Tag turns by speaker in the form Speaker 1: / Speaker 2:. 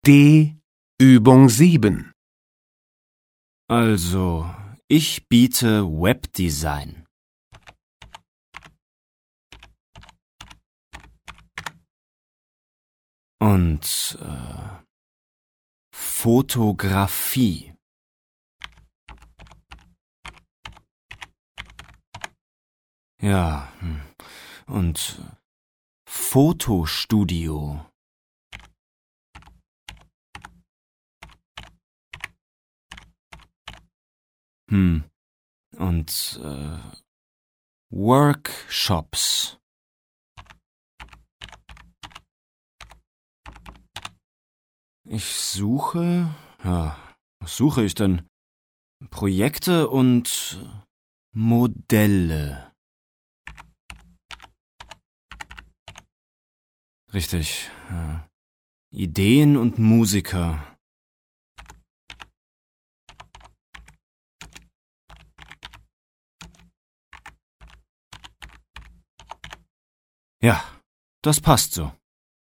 Speaker 1: D. Übung 7.
Speaker 2: Also, ich biete Webdesign. Und Fotografie. Ja, und Fotostudio. Und Workshops. Ich suche, was suche ich denn? Projekte und Modelle. Richtig. Ideen und Musiker. Ja, das passt so.